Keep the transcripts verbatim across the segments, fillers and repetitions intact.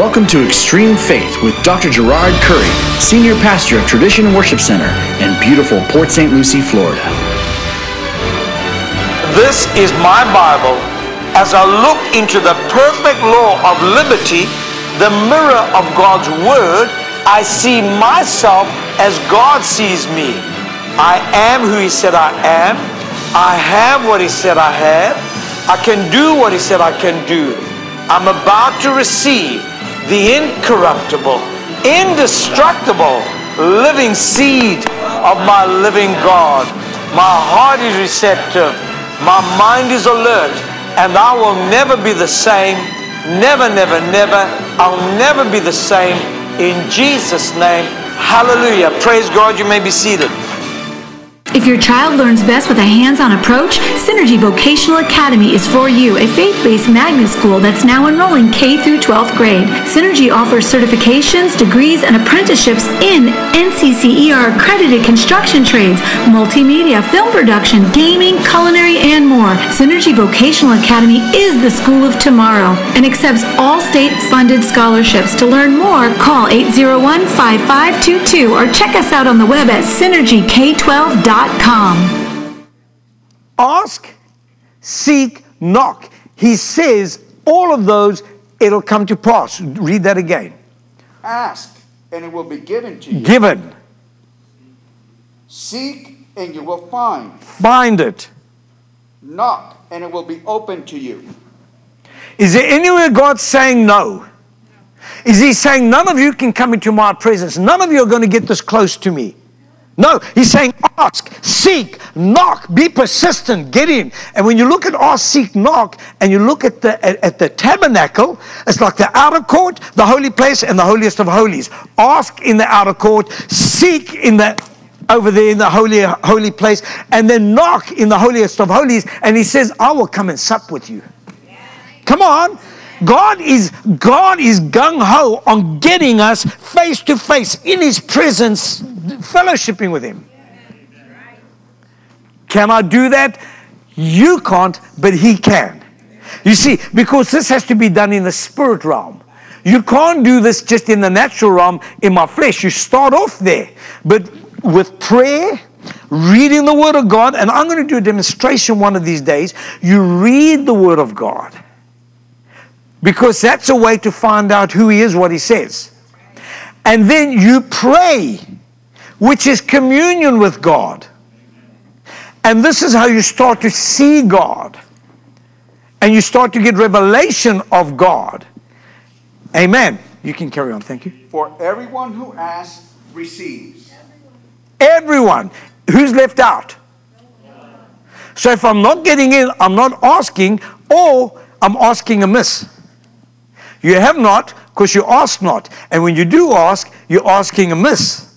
Welcome to Extreme Faith with Doctor Gerard Curry, Senior Pastor of Tradition Worship Center in beautiful Port Saint Lucie, Florida. This is my Bible. As I look into the perfect law of liberty, the mirror of God's Word, I see myself as God sees me. I am who He said I am. I have what He said I have. I can do what He said I can do. I'm about to receive the incorruptible, indestructible, living seed of my living God. My heart is receptive. My mind is alert. And I will never be the same. Never, never, never. I'll never be the same. In Jesus' name. Hallelujah. Praise God. You may be seated. If your child learns best with a hands-on approach, Synergy Vocational Academy is for you, a faith-based magnet school that's now enrolling K through twelfth grade. Synergy offers certifications, degrees, and apprenticeships in N C C E R accredited construction trades, multimedia, film production, gaming, culinary, and more. Synergy Vocational Academy is the school of tomorrow and accepts all state-funded scholarships. To learn more, call eight zero one, five five two two or check us out on the web at synergy k twelve dot com. Ask, seek, knock. He says all of those, it'll come to pass. Read that again. Ask, and it will be given to you. Given. Seek, and you will find. Find it. Knock, and it will be open to you. Is there anywhere God saying no? Is He saying none of you can come into my presence? None of you are going to get this close to me. No, He's saying ask, seek, knock, be persistent, get in. And when you look at ask, seek, knock, and you look at the at, at the tabernacle, it's like the outer court, the holy place, and the holiest of holies. Ask in the outer court, seek in the over there in the holy holy place, and then knock in the holiest of holies. And He says, I will come and sup with you. Come on. God is God is gung-ho on getting us face to face in His presence, fellowshipping with Him. Can I do that? You can't, but He can. You see, because this has to be done in the spirit realm. You can't do this just in the natural realm, in my flesh. You start off there. But with prayer, reading the Word of God, and I'm going to do a demonstration one of these days. You read the Word of God. Because that's a way to find out who He is, what He says. And then you pray, which is communion with God. And this is how you start to see God. And you start to get revelation of God. Amen. You can carry on. Thank you. For everyone who asks, receives. Everyone. Who's left out? So if I'm not getting in, I'm not asking, or I'm asking amiss. You have not, because you ask not. And when you do ask, you're asking amiss.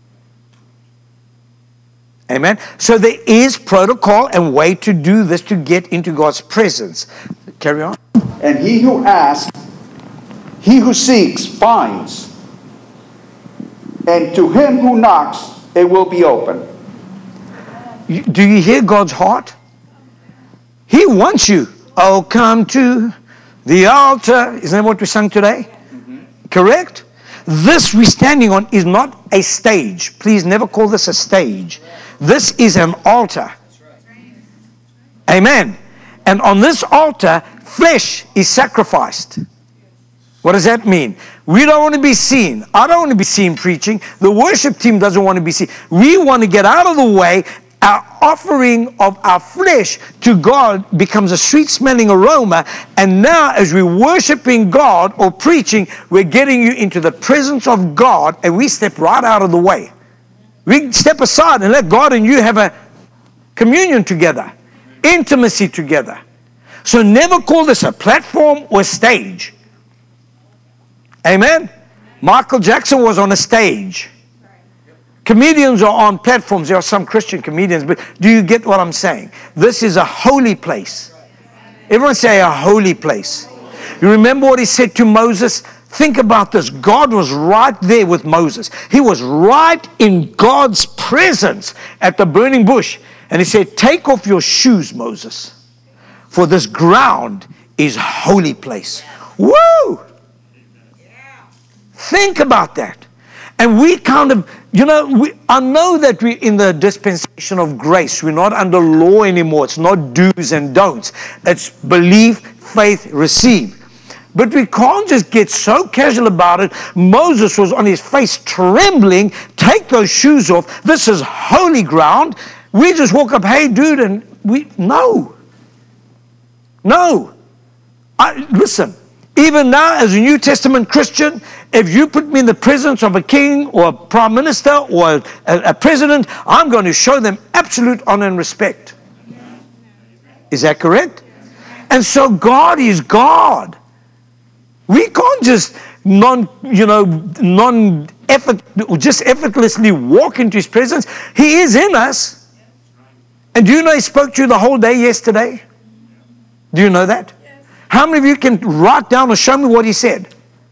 Amen? So there is protocol and way to do this to get into God's presence. Carry on. And he who asks, he who seeks, finds. And to him who knocks, it will be open. Do you hear God's heart? He wants you. Oh, come to the altar. Isn't that what we sang today? Mm-hmm. Correct? This we're standing on is not a stage. Please never call this a stage. This is an altar. Amen. And on this altar, flesh is sacrificed. What does that mean? We don't want to be seen. I don't want to be seen preaching. The worship team doesn't want to be seen. We want to get out of the way. Our offering of our flesh to God becomes a sweet-smelling aroma. And now as we're worshiping God or preaching, we're getting you into the presence of God, and we step right out of the way. We step aside and let God and you have a communion together, intimacy together. So never call this a platform or a stage. Amen? Michael Jackson was on a stage. Comedians are on platforms. There are some Christian comedians, but do you get what I'm saying? This is a holy place. Everyone say a holy place. You remember what He said to Moses? Think about this. God was right there with Moses. He was right in God's presence at the burning bush. And He said, take off your shoes, Moses, for this ground is holy place. Woo! Think about that. And we kind of, you know, we, I know that we're in the dispensation of grace. We're not under law anymore. It's not do's and don'ts. It's believe, faith, receive. But we can't just get so casual about it. Moses was on his face trembling. Take those shoes off. This is holy ground. We just walk up, hey, dude, and we, no. No. I, listen, even now as a New Testament Christian, if you put me in the presence of a king or a prime minister or a, a president, I'm going to show them absolute honor and respect. Is that correct? And so God is God. We can't just non, you know, non effort, just effortlessly walk into His presence. He is in us. And do you know He spoke to you the whole day yesterday? Do you know that? Yes. How many of you can write down or show me what He said?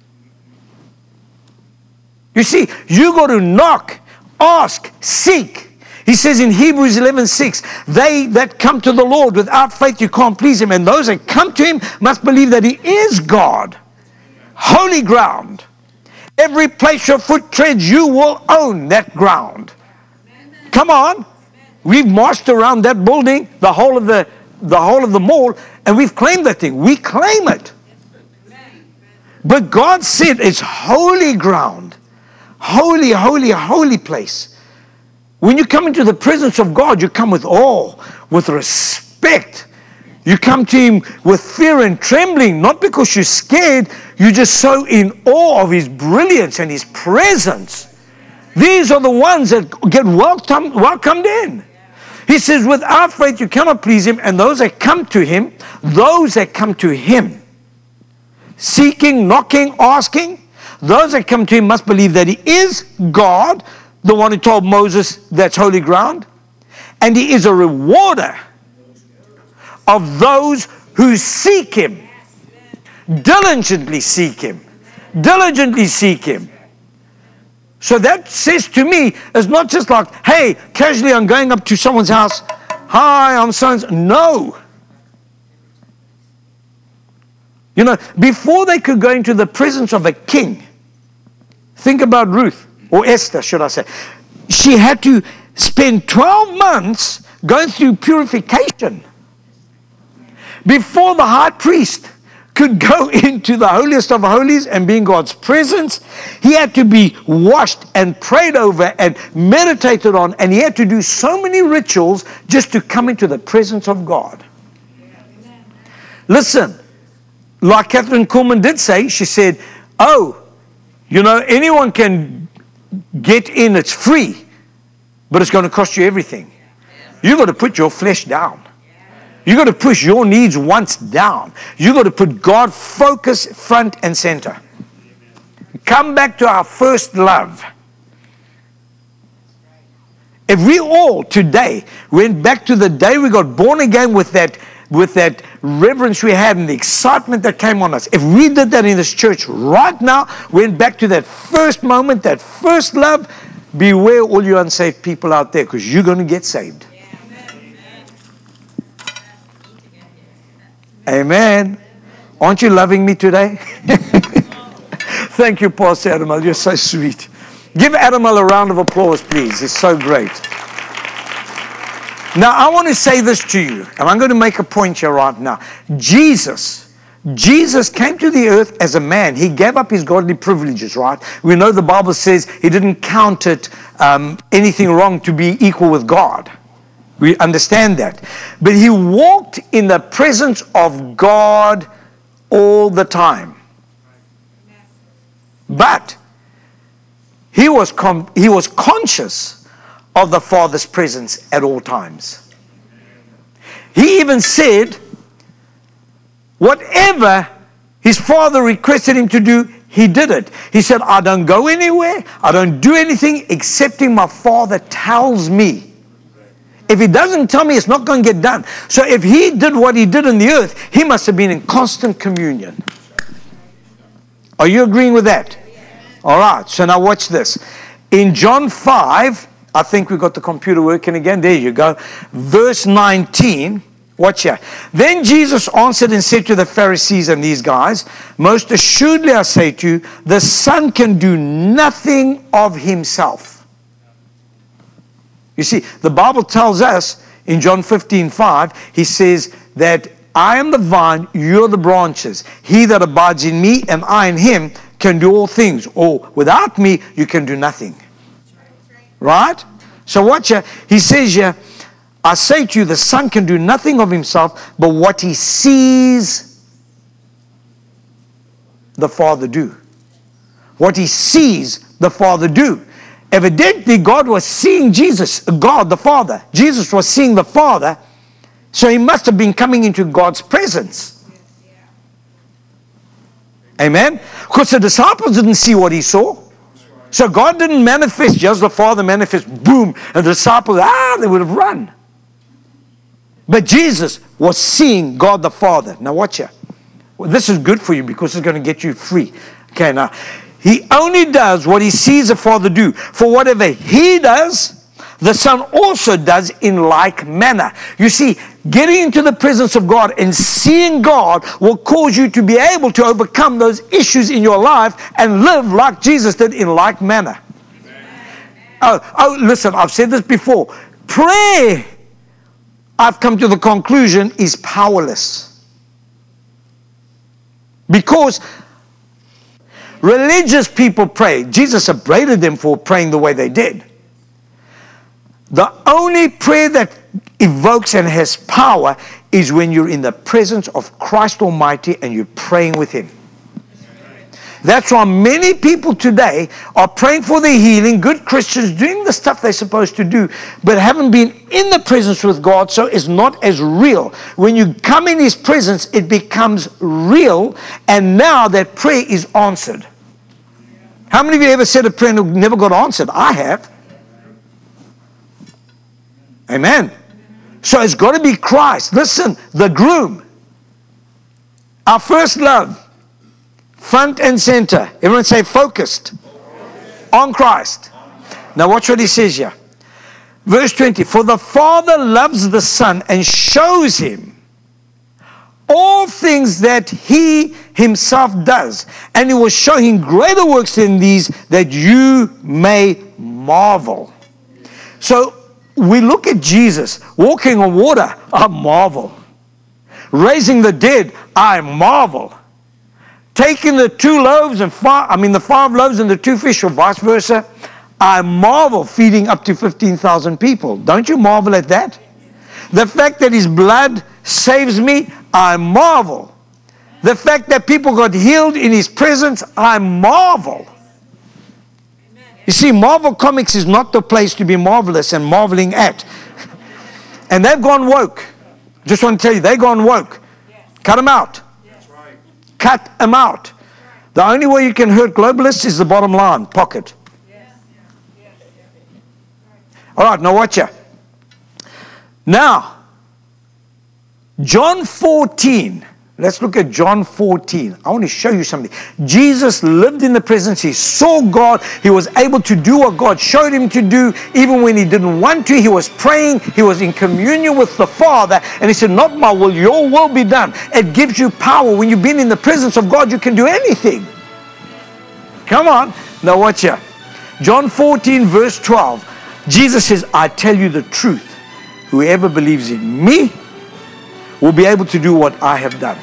You see, you got to knock, ask, seek. He says in Hebrews eleven six, they that come to the Lord without faith, you can't please Him. And those that come to Him must believe that He is God. Holy ground. Every place your foot treads, you will own that ground. Come on. We've marched around that building, the whole of the, the whole of the mall, and we've claimed that thing. We claim it. But God said it's holy ground. Holy, holy, holy place. When you come into the presence of God, you come with awe, with respect. You come to Him with fear and trembling, not because you're scared. You're just so in awe of His brilliance and His presence. These are the ones that get welcomed, welcomed in. He says, without faith you cannot please Him, and those that come to Him, those that come to Him, seeking, knocking, asking, those that come to Him must believe that He is God, the one who told Moses that's holy ground, and He is a rewarder of those who seek Him. Diligently seek Him. Diligently seek Him. So that says to me, it's not just like, hey, casually I'm going up to someone's house. Hi, I'm so-and-so. No. You know, before they could go into the presence of a king, think about Ruth, or Esther, should I say. She had to spend twelve months going through purification before the high priest could go into the holiest of holies and be in God's presence. He had to be washed and prayed over and meditated on, and he had to do so many rituals just to come into the presence of God. Listen, like Catherine Kuhlman did say, she said, oh, you know, anyone can get in, it's free, but it's going to cost you everything. You've got to put your flesh down. You've got to push your needs once down. You've got to put God focus front and center. Come back to our first love. If we all today went back to the day we got born again with that, with that reverence we had and the excitement that came on us, if we did that in this church right now, went back to that first moment, that first love, beware all you unsaved people out there, because you're going to get saved. Amen. Aren't you loving me today? Thank you, Pastor Adamal. You're so sweet. Give Adamal a round of applause, please. It's so great. Now, I want to say this to you, and I'm going to make a point here right now. Jesus, Jesus came to the earth as a man. He gave up his godly privileges, right? We know the Bible says he didn't count it um, anything wrong to be equal with God. We understand that. But he walked in the presence of God all the time. But he was com- he was conscious of the Father's presence at all times. He even said, whatever his Father requested him to do, he did it. He said, I don't go anywhere. I don't do anything excepting my Father tells me. If he doesn't tell me, it's not going to get done. So if he did what he did on the earth, he must have been in constant communion. Are you agreeing with that? All right, so now watch this. In John five, I think we've got the computer working again. There you go. Verse nineteen, Watch here. Then Jesus answered and said to the Pharisees and these guys, most assuredly I say to you, the Son can do nothing of himself. You see, the Bible tells us in John fifteen five, he says that I am the vine, you're the branches. He that abides in me and I in him can do all things. Or without me, you can do nothing. Right? So watch here. He says here, I say to you, the Son can do nothing of himself, but what he sees the Father do. What he sees the Father do. Evidently, God was seeing Jesus, God the Father. Jesus was seeing the Father, so he must have been coming into God's presence. Amen? Because the disciples didn't see what he saw. So God didn't manifest just the Father manifest, boom, and the disciples, ah, they would have run. But Jesus was seeing God the Father. Now watch here. Well, this is good for you because it's going to get you free. Okay, now, he only does what he sees the Father do. For whatever he does, the Son also does in like manner. You see, getting into the presence of God and seeing God will cause you to be able to overcome those issues in your life and live like Jesus did in like manner. Oh, oh, listen, I've said this before. Prayer, I've come to the conclusion, is powerless. Because religious people pray. Jesus upbraided them for praying the way they did. The only prayer that evokes and has power is when you're in the presence of Christ Almighty and you're praying with him. That's why many people today are praying for their healing, good Christians doing the stuff they're supposed to do, but haven't been in the presence with God, so it's not as real. When you come in his presence, it becomes real, and now that prayer is answered. How many of you ever said a prayer and never got answered? I have. Amen. So it's got to be Christ. Listen, the groom, our first love, front and center. Everyone say focused on Christ. Now watch what he says here. Verse twenty. For the Father loves the Son and shows him all things that he himself does. And he will show him greater works than these, that you may marvel. So we look at Jesus walking on water. I marvel. Raising the dead. I marvel. Taking the two loaves and five, I mean the five loaves and the two fish, or vice versa, I marvel, feeding up to fifteen thousand people. Don't you marvel at that? The fact that his blood saves me, I marvel. The fact that people got healed in his presence, I marvel. You see, Marvel Comics is not the place to be marvelous and marveling at. And they've gone woke. Just want to tell you, they've gone woke. Cut them out. Cut them out. The only way you can hurt globalists is the bottom line, pocket. All right, now watch here. Now, John fourteen. Let's look at John fourteen. I want to show you something. Jesus lived in the presence. He saw God. He was able to do what God showed him to do. Even when he didn't want to, he was praying. He was in communion with the Father. And he said, not my will, your will be done. It gives you power. When you've been in the presence of God, you can do anything. Come on. Now watch here. John fourteen verse twelve. Jesus says, I tell you the truth. Whoever believes in me will be able to do what I have done.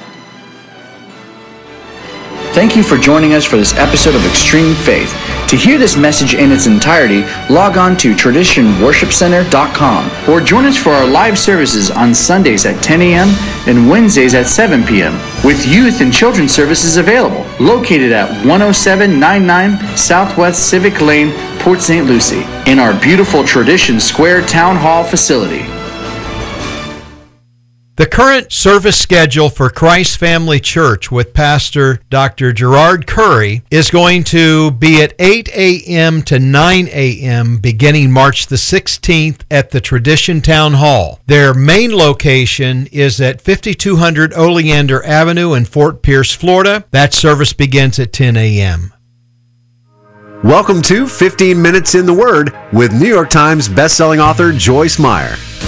Thank you for joining us for this episode of Extreme Faith. To hear this message in its entirety, log on to tradition worship center dot com or join us for our live services on Sundays at ten a.m. and Wednesdays at seven p.m. with youth and children's services available, located at one oh seven ninety-nine Southwest Civic Lane, Port Saint Lucie, in our beautiful Tradition Square Town Hall facility. The current service schedule for Christ Family Church with Pastor Doctor Gerard Curry is going to be at eight a.m. to nine a.m. beginning March the sixteenth at the Tradition Town Hall. Their main location is at fifty-two hundred Oleander Avenue in Fort Pierce, Florida. That service begins at ten a.m. Welcome to fifteen minutes in the Word with New York Times bestselling author Joyce Meyer.